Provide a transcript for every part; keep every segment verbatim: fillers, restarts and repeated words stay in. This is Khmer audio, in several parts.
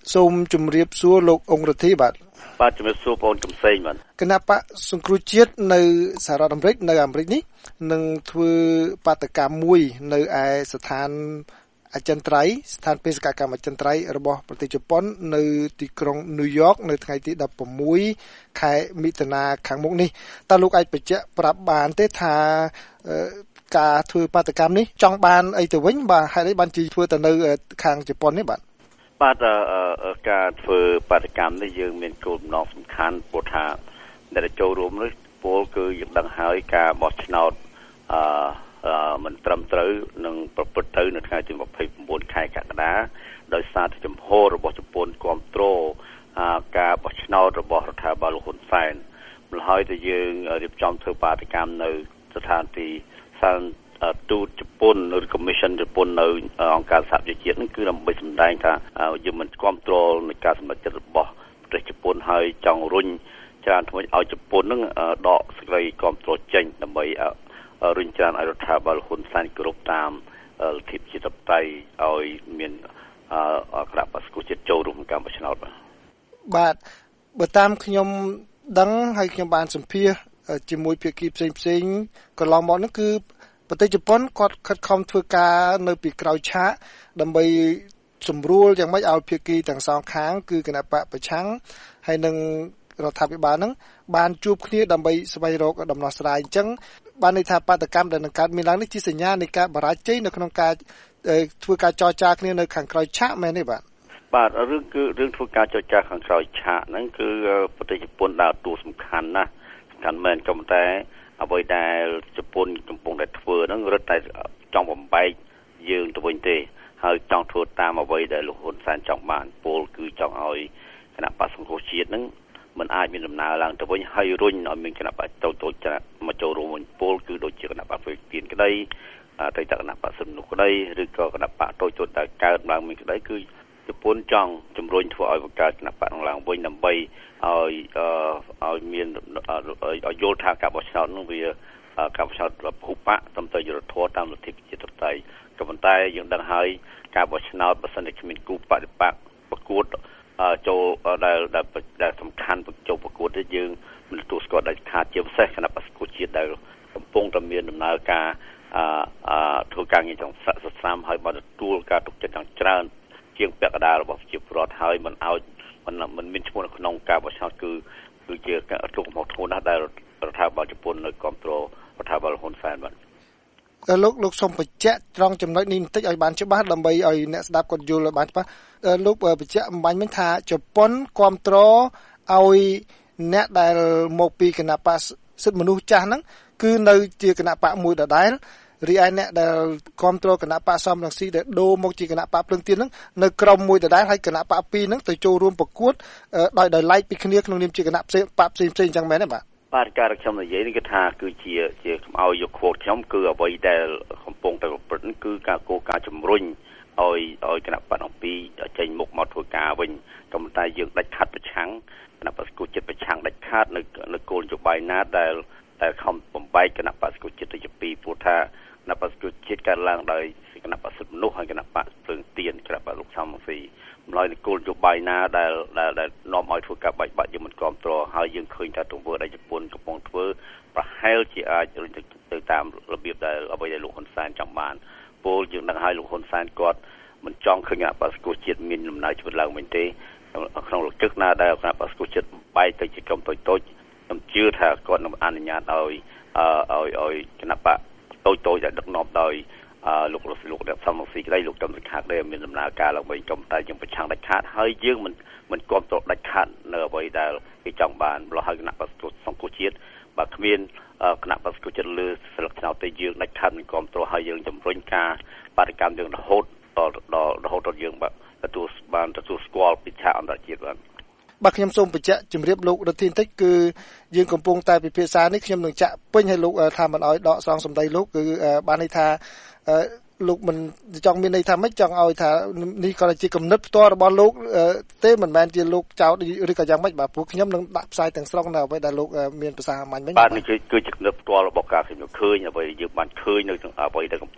សូមជម្រាបសួរលោកអង្គរទ្ធីបាទបាទជំរាបសួរបងកំសែងបាទគណៈបកសង្គ្រោះជាតិនៅសហរដ្ឋអាមេរិកនៅអាមេរិកនេះនឹងធ្វើបាតកម្មមួយនៅឯស្ថានអចិន្ត្រៃយ៍ស្ថានបេសកកម្មអចិន្ត្រៃយ៍របស់ប្រទេសជប៉ុននៅទីក្រុងញូវយ៉កនៅថ្ងៃទីដប់ប្រាំមួយខែមិថុនាខាងមុខនេះតើលោកអាចបញ្ជាក់ប្រាប់បានទេថាការធ្វើបាតកម្មនេះចង់បានអីទៅវិញបាទហេតុអីបានជាធ្វើទៅនៅខាងជប៉ុននេះបាទបាទការធ្វើបាតកម្មនេះយើងមានគោលបំណងសំខាន់ព្រោះថាដែលចូលរួមនេះពលគឺយើងដឹងហើយការបោះឆ្នោតអឺមិនត្រឹមត្រូវនឹងប្រព្រឹត្តទៅនៅថ្ងៃទីម្ភៃប្រាំបួនខែកក្កដាដោយសារតែចំហរបស់ជប៉ុនគ្រប់គ្រងការបោះឆ្នោតរបស់រដ្ឋាភិបាលលោកហ៊ុនសែនម្ល៉េះហើយតែយើងរៀបចំធ្វើបាតកម្មនៅស្ថានទីសានទូតជប៉ុននៅ Commission ជប៉ុននៅអង្គការសហប្រជាជាតិនេះគឺដើម្បីសម្ដែងថាយើងមិនគ្រប់គ្រងនៃការសម្រេចចិត្តរបស់ប្រទេសជប៉ុនហើយចង់រុញច្រានធ្វើឲ្យជប៉ុននឹងដកសេចក្តីគ្រប់គ្រងចេញដើម្បីរុញច្រានឲ្យរដ្ឋាភិបាលហ៊ុនសែនគោរពតាមលទ្ធិប្រជាធិបតេយ្យឲ្យមានគណៈបក្សសង្គ្រោះជាតិចូលរួមក្នុងការបោះឆ្នោតបាទបាទបើតាមខ្ញុំដឹងហើយខ្ញុំបានសម្ភាសជាមួយភាគីផ្សេងផ្សេងកន្លងមកនោះគឺប្រទេសជប៉ុនគាត់ខិតខំធ្វើការនៅពីក្រោយឆាកដើម្បីសម្រួលយ៉ាងម៉េចឲ្យភាគីទាំងសងខាងគឺគណៈបកប្រឆាំងហើយនឹងរដ្ឋាភិបាលហ្នឹងបានជួបគ្នាដើម្បីស្វែងរកដំណោះស្រាយអញ្ចឹងបានន័យថាបាតកម្មដែលនឹងកើតមានឡើងនេះជាសញ្ញានៃការបរាជ័យនៅក្នុងការធ្វើការចរចាគ្នានៅខាងក្រោយឆាកមែនទេបាទបាទរឿងគឺរឿងធ្វើការចរចាខាងក្រោយឆាកហ្នឹងគឺប្រទេសជប៉ុនដើរតួសំខាន់ណាស់សំខាន់មែនក៏ប៉ុន្តែអ្វីដែលជប៉ុនកំពុងតែធ្វើហ្នឹងរឹតតែចង់បំបែកយើងទៅវិញទេហើយចង់ធ្វើតាមអ្វីដែលលោកហ៊ុនសែនចង់បានពលគឺចង់ឲ្យគណៈបក្សសង្គ្រោះជាតិហ្នឹងមិនអាចមានដំណើរឡើងទៅវិញហើយរុញឲ្យមានគណៈបក្សតូចតូចមកចូលរួមវិញពលគឺដូចជាគណៈបក្សវិទានក្តីទៅតគណៈបក្សសំនុះក្តីឬក៏គណៈបក្សតូចតូចដែលកើតឡើងមានក្តីគឺជប៉ុនចង់ជំរុញធ្វើឲ្យបង្កើតគណៈបក្សឡើងវិញដើម្បីឲ្យឲ្យមានឲ្យយល់ថាការបោះឆ្នោតនោះវាការបោះឆ្នោតភូបៈតាមទៅយុត្តិធម៌តាមលទ្ធិប្រជាធិបតេយ្យក៏ប៉ុន្តែយើងដឹងហើយការបោះឆ្នោតបើសិនជាគ្មានគូបដិបត្តិប្រកួតចូលដែលដែលសំខាន់ចូលប្រកួតនេះយើងមិនទទួលស្គាល់ដាច់ខាតជាពិសេសគណៈបក្សសង្គ្រោះជាតិដែលកំពុងតែមានដំណើរការអឺធ្វើការងារtrongស័ក្តិសមហើយបានទទួលការទុកចិត្តយ៉ាងច្រើនជាងពាក់កណ្ដាលរបស់ប្រជាពលរដ្ឋហើយមិនឲ្យមិនមិនមានឈ្មោះនៅក្នុងការបោះឆ្នោតគឺគឺជាការទុកមកធ្ងន់ណាស់ដែលរដ្ឋាភិបាលជប៉ុននៅគ្រប់គ្រងរដ្ឋាភិបាលហ៊ុនសែនបាទលោកលោកសូមបញ្ជាក់ត្រង់ចំណុចនេះបន្តិចឲ្យបានច្បាស់ដើម្បីឲ្យអ្នកស្ដាប់គាត់យល់ឲ្យបានច្បាស់លោកបញ្ជាក់អំបញ្ញមិញថាជប៉ុនគ្រប់គ្រងឲ្យអ្នកដែលមកពីគណៈបក្សសិទ្ធិមនុស្សចាស់ហ្នឹងគឺនៅជាគណៈបកមួយដដែលរីឯអ្នកដែលគ្រប់គ្រងគណៈបកសំរងស៊ីដែលដូរមកជាគណៈបកភ្លើងទៀនហ្នឹងនៅក្រុមមួយដដែលហើយគណៈបកពីរហ្នឹងទៅចូលរួមប្រកួតដោយដោយឡែកពីគ្នាក្នុងនាមជាគណៈផ្សេងបកផ្សេងផ្សេងអញ្ចឹងមែនទេបាទបាទការខ្ញុំនិយាយនេះគឺថាគឺជាជាឲ្យយកខួតខ្ញុំគឺអ្វីដែលកំពុងតែប្រព្រឹត្តគឺការគោលការណ៍ជំរុញឲ្យឲ្យគណៈបកអំពីចេញមុខមកធ្វើការវិញក៏ប៉ុន្តែយើងដាច់ខាត់ប្រឆាំងគណៈបកសង្គ្រោះជាតិប្រឆាំងដាច់ខាត់នៅនៅគោលនយោបាយណាដែលដែលខំបំបែកគណៈបកសង្គ្រោះជាតិទៅជាពីរព្រោះថាគណៈបកសង្គ្រោះជាតិកើតឡើងដោយគណៈបកសិទ្ធិមនុស្សហើយគណៈបកភ្លើងទៀនគណៈបកលោកសំរងស៊ីម្ល៉េះគោលនយោបាយណាដែលដែលដែលនាំឲ្យធ្វើការបែកបាក់យើងមិនគ្រប់គ្រងហើយយើងឃើញថាទង្វើដែលជប៉ុនកំពុងធ្វើប្រហែលជាអាចទៅតាមរបៀបដែលអ្វីដែលលោកហ៊ុនសែនចង់បានពលយើងដឹងហើយលោកហ៊ុនសែនគាត់មិនចង់ឃើញគណៈបកសង្គ្រោះជាតិមានដំណើរជីវិតឡើងវិញទេក្នុងលទ្ធិណាដែលគណៈបកសង្គ្រោះជាតិបែកទៅជាក្រុមតូចតូចខ្ញុំជឿថាគាត់នឹងអនុញ្ញាតឲ្យឲ្យឲ្យគណៈបកតូចតូចដែលដឹកនាំដោយលោកលោកលោកសំរងស៊ីក្តីលោកតំសខាតដែលមានដំណើរការឡើងវិញក៏តែយើងប្រឆាំងដាច់ខាតហើយយើងមិនមិនគ្រប់គ្រងដាច់ខាតនៅអ្វីដែលគេចង់បានម្ល៉េះហើយគណៈបកសង្គ្រោះជាតិបើគ្មានគណៈបកសង្គ្រោះជាតិលើស្លឹកឆ្នោតទៅយើងដាច់ខាតមិនគ្រប់គ្រងហើយយើងជំរុញការបាតកម្មយើងរហូតដល់ដល់រហូតដល់យើងទទួលបានទទួលស្គាល់ពីឆាកអន្តរជាតិបានបាទខ្ញុំសូមបញ្ជាក់ជម្រាបលោករដ្ឋាភិបាលបន្តិចគឺយើងកំពុងតែពិភាក្សានេះខ្ញុំនឹងចាក់ពេញឲ្យលោកថាមិនឲ្យដកស្រង់សម្ដីលោកគឺបានន័យថាលោកមិនចង់មានន័យថាម៉េចចង់ឲ្យថានេះក៏ជាគំនិតផ្ទាល់របស់លោកទេមិនមែនជាលោកចោទឬក៏យ៉ាងម៉េចបាទព្រោះខ្ញុំនឹងដាក់ផ្សាយទាំងស្រុងនៅអ្វីដែលលោកមានប្រសាសន៍អំបញ្ញមិញបាទនេះគឺជាគំនិតផ្ទាល់របស់ការខ្ញុំឃើញអ្វីយើងបានឃើញនៅអ្វីដែលកំពុង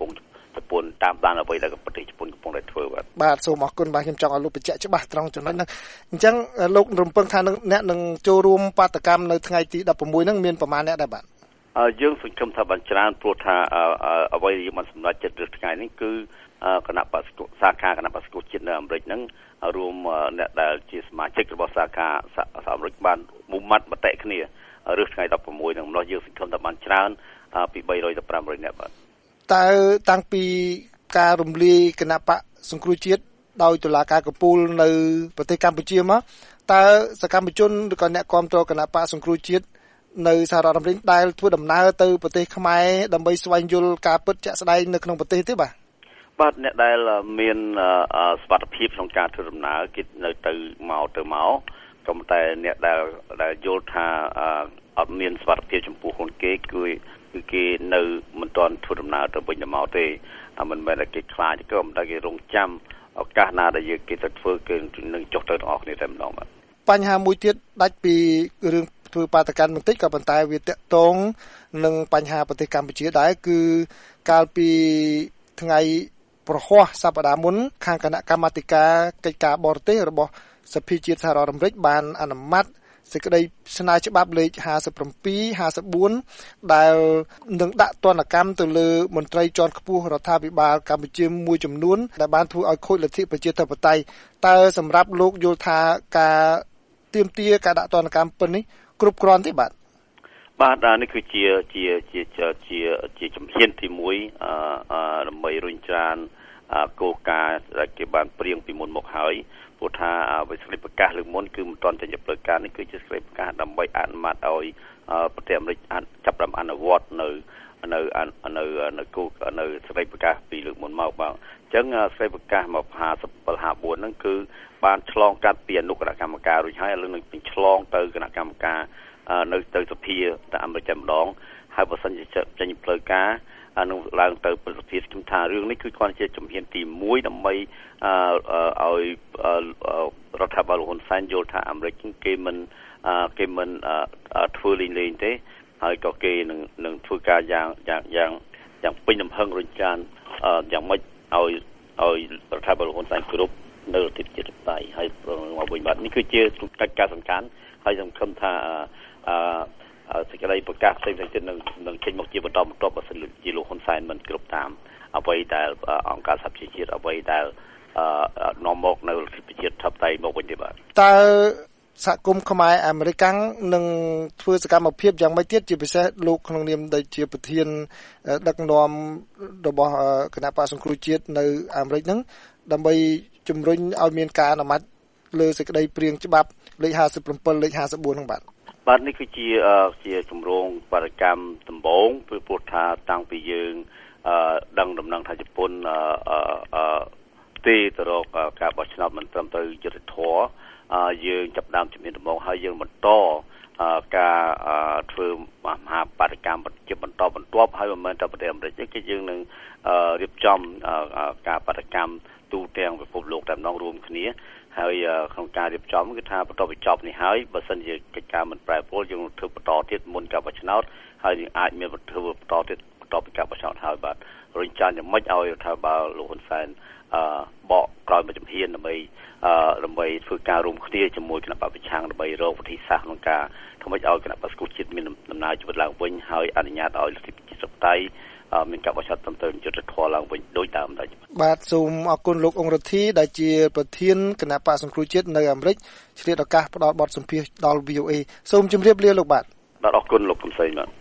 ជប៉ុនតាមដានអ្វីដែលប្រទេសជប៉ុនកំពុងតែធ្វើបាទបាទសូមអរគុណបាទខ្ញុំចង់ឲ្យលោកបញ្ជាក់ច្បាស់ត្រង់ចំណុចហ្នឹងអញ្ចឹងលោករំពឹងថាអ្នកនឹងចូលរួមបាតកម្មនៅថ្ងៃទីដប់ប្រាំមួយហ្នឹងមានប្រមាណអ្នកដែរបាទយើងសង្ឃឹមថាបានច្រើនព្រោះថាអ្វីដែលបានសម្រេចចិត្តលើថ្ងៃនេះគឺគណៈបក្សសាខាគណៈបក្សជាតិនៅអាមេរិកហ្នឹងរួមអ្នកដែលជាសមាជិករបស់សាខាសហអាមេរិកបានមុំមាត់មតិគ្នារើសថ្ងៃដប់ប្រាំមួយហ្នឹងម្ល៉េះយើងសង្ឃឹមថាបានច្រើនពីបីរយទៅប្រាំរយនាក់បាទតើតាំងពីការរំលាយគណៈបក្សសង្គ្រោះជាតិដោយតុលាការកំពូលនៅប្រទេសកម្ពុជាមកតើសកម្មជនឬក៏អ្នកគ្រប់គ្រងគណៈបក្សសង្គ្រោះជាតិនៅសហរដ្ឋអាមេរិកដែលធ្វើដំណើរទៅប្រទេសខ្មែរដើម្បីស្វែងយល់ការពិតជាក់ស្ដែងនៅក្នុងប្រទេសទេបាទបាទអ្នកដែលមានសុវត្ថិភាពក្នុងការធ្វើដំណើរគេនៅទៅមកទៅមកក៏តែអ្នកដែលដែលយល់ថាអត់មានសុវត្ថិភាពចំពោះខ្លួនគេគឺគឺគេនៅមិនទាន់ធ្វើដំណើរទៅវិញទៅមកទេមិនមែនតែគេខ្លាចទេក៏តែគេរងចាំឱកាសណាដែលយើងគេទៅធ្វើគឺនឹងចុះទៅទាំងអស់គ្នាតែម្ដងបាទបញ្ហាមួយទៀតដាច់ពីរឿងធ្វើបាតកម្មបន្តិចក៏ប៉ុន្តែវាតាក់ទងនឹងបញ្ហាប្រទេសកម្ពុជាដែរគឺកាលពីថ្ងៃប្រហ័សសប្តាហ៍មុនខាងគណៈកម្មាធិការកិច្ចការបរទេសរបស់សភាជាតិសហរដ្ឋអាមេរិកបានអនុម័តសេចក្តីស្នើច្បាប់លេខห้าสิบเจ็ด ห้าสิบสี่ដែលនឹងដាក់ទណ្ឌកម្មទៅលើមន្ត្រីជាន់ខ្ពស់រដ្ឋាភិបាលកម្ពុជាមួយចំនួនដែលបានធ្វើឲ្យខូចលទ្ធិប្រជាធិបតេយ្យតើសម្រាប់លោកយល់ថាការទាមទារការដាក់ទណ្ឌកម្មពិតនេះគ្រប់គ្រាន់ទេបាទបាទនេះគឺជាជាជាជាជាជំហានទីមួយអឺដើម្បីរុញច្រានគោលការណ៍ដែលគេបានព្រៀងពីមុនមកហើយព្រោះថាវិស័យប្រកាសលើកមុនគឺមិនទាន់ចេញផ្លូវការនេះគឺជាសេចក្តីប្រកាសដើម្បីអនុម័តឲ្យប្រទេសអាមេរិកចាប់ផ្ដើមអនុវត្តនៅនៅនៅនៅគោលនៅសេចក្តីប្រកាសពីលើកមុនមកបាទអញ្ចឹងសេចក្តីប្រកាសមកห้าสิบเจ็ด ห้าสิบสี่ហ្នឹងគឺបានឆ្លងកាត់ពីអនុគណៈកម្មការរួចហើយឥឡូវនឹងឆ្លងទៅគណៈកម្មការនៅទៅសភាតែអាមេរិកតែម្ដងហើយបើសិនជាចេញផ្លូវការនឹងឡើងទៅប្រសិទ្ធភាពខ្ញុំថារឿងនេះគឺគ្រាន់ជាជំហានទីមួយដើម្បីឲ្យរដ្ឋាភិបាលលោកហ៊ុនសែនយល់ថាអាមេរិកគេមិនគេមិនធ្វើលេងលេងទេហើយក៏គេនឹងនឹងធ្វើការយ៉ាងយ៉ាងយ៉ាងយ៉ាងពេញលំហឹងរុញច្រានយ៉ាងម៉េចឲ្យឲ្យរដ្ឋាភិបាលលោកហ៊ុនសែនគ្រប់នៅលទ្ធិប្រជាធិបតេយ្យហើយមកវិញបាទនេះគឺជាកិច្ចការសំខាន់ហើយខ្ញុំគិតថាអឺសេចក្តីប្រកាសផ្សេងៗទៀតនឹងនឹងចេញមកជាបន្តបន្ទាប់បើសិនជាលោកហ៊ុនសែនមិនគ្រប់តាមអ្វីដែលអង្គការសហប្រជាជាតិអ្វីដែលនាំមកនៅលទ្ធិប្រជាធិបតេយ្យមកវិញទេបាទតើសហគមន៍ខ្មែរអាមេរិកនឹងធ្វើសកម្មភាពយ៉ាងម៉េចទៀតជាពិសេសលោកក្នុងនាមដែលជាប្រធានដឹកនាំរបស់គណៈបក្សសង្គ្រោះជាតិនៅអាមេរិកហ្នឹងដើម្បីជំរុញឲ្យមានការអនុម័តលើសេចក្តីព្រៀងច្បាប់លេខห้าสิบเจ็ดលេខห้าสิบสี่ហ្នឹងបាទបាទនេះគឺជាជាជំរងបដកម្មដំបូងព្រោះថាតាំងពីយើងដឹងដំណឹងថាជប៉ុនទេទៅរកការបោះឆ្នោតមិនត្រឹមត្រូវយុត្តិធម៌យើងចាប់ដើមជំនាញដំបូងហើយយើងបន្តការធ្វើមហាបដកម្មជាបន្តបន្ទាប់ហើយមិនមែនតែប្រទេសអាមេរិកទេគឺយើងនឹងរៀបចំការបដកម្មទូទាំងពិភពលោកតែម្ដងរួមគ្នាហើយក្នុងការរៀបចំគឺថាបន្តបញ្ចប់នេះហើយបើសិនជាកិច្ចការមិនប្រែប្រួលយើងនឹងធ្វើបន្តទៀតមុនការបោះឆ្នោតហើយយើងអាចមានធ្វើបន្តទៀតបន្តពីការបោះឆ្នោតហើយបាទរុញច្រានយ៉ាងម៉េចឲ្យថាបើលោកហ៊ុនសែនអឺបកក្រោយមកជំហានដើម្បីអឺដើម្បីធ្វើការរួមគ្នាជាមួយគណៈបព្វប្រឆាំងដើម្បីរកវិធីសាស្ត្រក្នុងការធ្វើម៉េចឲ្យគណៈបក្សជាតិមានដំណើរជីវិតឡើងវិញហើយអនុញ្ញាតឲ្យលទ្ធិប្រជាធិបតេយ្យមានការបោះឆ្នោតត្រឹមត្រូវយុត្តិធម៌ឡើងវិញដោយតាមដែរបាទសូមអរគុណលោកអង្គរដ្ឋីដែលជាប្រធានគណៈបក្សសង្គ្រោះជាតិនៅអាមេរិកឆ្លៀតឱកាសផ្ដល់បទសម្ភាសន៍ដល់ វី អូ អេ សូមជម្រាបលាលោកបាទបាទអរគុណលោកកំសីបាទ